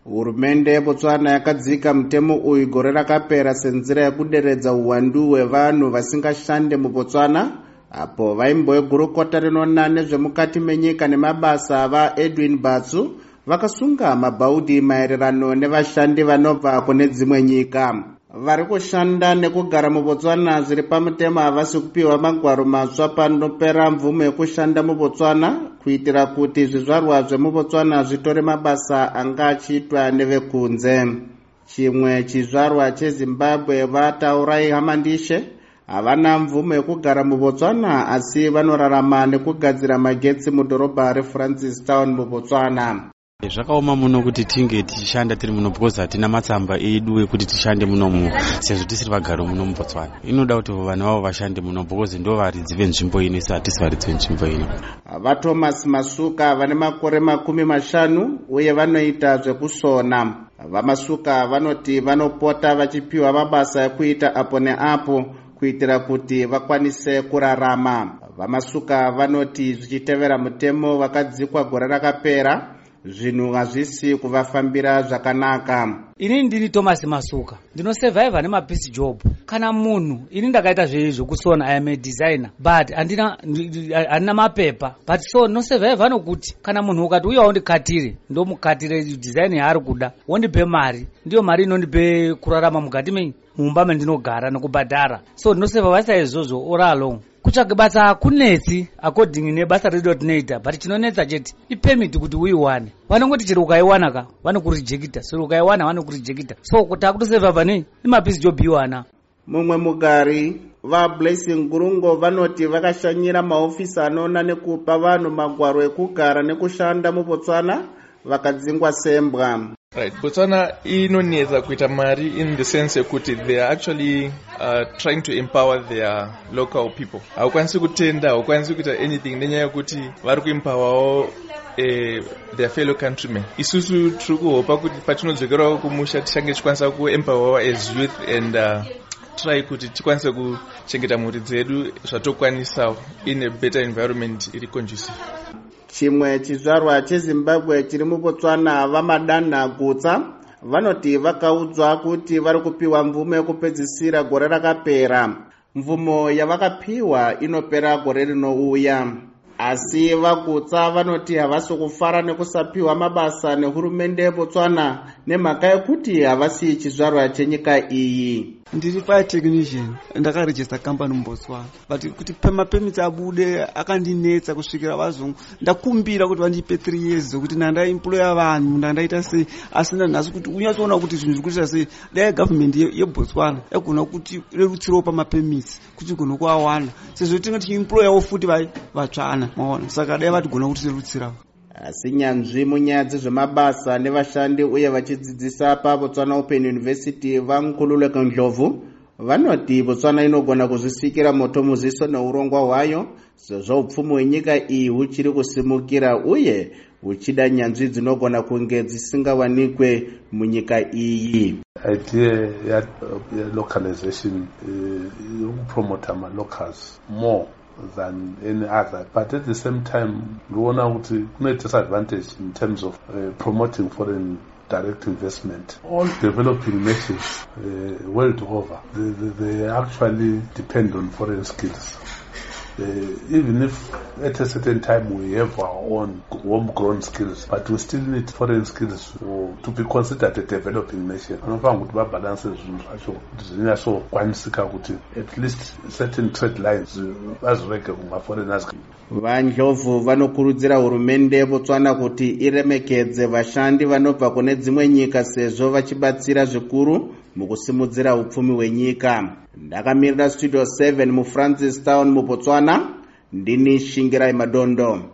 Hurumende yeBotswana yakadzika mutemo uyu gore rakapera senzira yekuderedza uwandu hwevanhu vasingashande muBotswana, apo vaimboegurukota rinoona nezvemukati menyika nemabasa vaEdwin Batsu vakasunga mabhaudhi maererano nevashandi vanobva kune dzimwe nyika. Vari kushanda nekugara muBotswana zviri pamutemo havasi kupiwa magwaro matsva panopera mvumo yekushanda muBotswana, kuitira kuti zvizvarwa zvemuBotswana zvitore mabasa anga achiitwa nevekunze. Chimwe chizvarwa cheZimbabwe vaTaurai Hamandishe havana mvumo yekugara muBotswana, asi vanorarama nekugadzira magetsi mudhorobha reFrancistown muBotswana. Zvakaoma muno kuti tinge tichishanda tiri muno because hatina matsamba edu ekuti tishande muno sezvo tisiri vagaro muno muBotswana. Inoda kuti vanhu vavo vashande muno because ndo varidzi venzvimbo ino, isi hatisi varidzi venzvimbo ino. VaThomas Masuka vane makore 50 uye vanoita zvekusona. VaMasuka vanoti vanopota vachipiwa mabasa ekuita apo neapo kuitira kuti vakwanise kurarama. VaMasuka vanoti zvichitevera mutemo vakadzikwa gore rakapera, zvinhu hazvisi kuvafambira zvakanaka. Ini ndiri Thomas Masuka, ndinosurvive nemapiece job. Kana munhu ini ndakaita zvekusona, I am a designer, but handina mapepa, but so ndinosurvive nokuti kana munhu ukati uya undikatire, ndomukatire design yaari kuda, wondipe mari, ndiyo mari inondipe kurarama mukati mumba mendinogara nekubhadhara. So ndinosurvive saizvozvo all along. Kutsvaga basa hakunetsi according nebasa redu but chinonetsa chete ipermit kuti uiwane. Vanongoti chero ukaiwana ka vanokurijekita, sero ukaiwana vanokurijekita. So kuti akutosurvive nemapiece job iwana. Mumwe mugari vaBlessing Gurungo vanoti vakashanyira maofisi anoona nekupa vanhu magwaro ekugara nekushanda muBotswana vakadzingwa sembwa. Right, Botswana inonetsa kuita mari in the sense kuti they are actually trying to empower their local people. Haukwanisi kutenda, haukwanisi kuita anything nenyaya yekuti vari kuempower their fellow countrymen. Isusu tiri kuhopa kuti patinodzokera kumusha tichange tikwanisa kuempower as youth and try kuti tikwanise kuchengeta mhuri dzedu zvatokwanisa in a better environment iri conducive. Chimwe chizvarwa cheZimbabwe chiri muBotswana vaMadanha Gutsa vanoti vakaudzwa kuti vari kupiwa mvumo yekupedzisira gore rakapera. Mvumo yavakapiwa inopera gore rinouya, asi vaGutsa vanoti havasi kufara nekusapiwa mabasa nehurumende yeBotswana nemhaka yekuti havasi chizvarwa chenyika iyi. Ndiri fire technician, ndakarejista company muBotswana, but kuti pemapemiti abude akandinetsa kusvikira vazungu. Ndakumbira kuti vandipe 3 years kuti ndandaemploya vanhu, ndandaita sei, asi nhasi kuti unyatsoona kuti zvinhu zvikuita sei. Dai government yeBotswana yagona kuti rerutsirewo pamapemiti kuti gona kuawana, sezvo tinge tichiemployawo futi vatsvana, maona. Saka dai vatigona kuti rerutsirawo. Asi nyanzvi munyaya dzezvemabasa nevashandi uye vachidzidzisa paBotswana Open University vaNkululeko Ndlovu vanoti Botswana inogona kuzvisikira moto muziso neurongwa hwayo sezvo upfumi hwenyika iyi huchiri kusimukira uye huchida nyanzvi dzinogona kunge dzisingawanikwe munyika iyi. Idea ya localization promote ama locals more than any other, but at the same time we want to make disadvantage in terms of promoting foreign direct investment. All developing nations world over, they actually depend on foreign skills. Even if at a certain time we have our own homegrown skills, but we still need foreign skills to be considered a developing nation. At least certain trade lines as regular foreigners. VaNdlovu vanokurudzira hurumende yeBotswana kuti iremekedze vashandi vanobva kune dzimwe nyika sezvo vachibatsira zvikuru mukusimudzira upfumi hwenyika. Ndakamirira Studio 7 muFrancistown muBotswana, ndini Shingirai Madondo.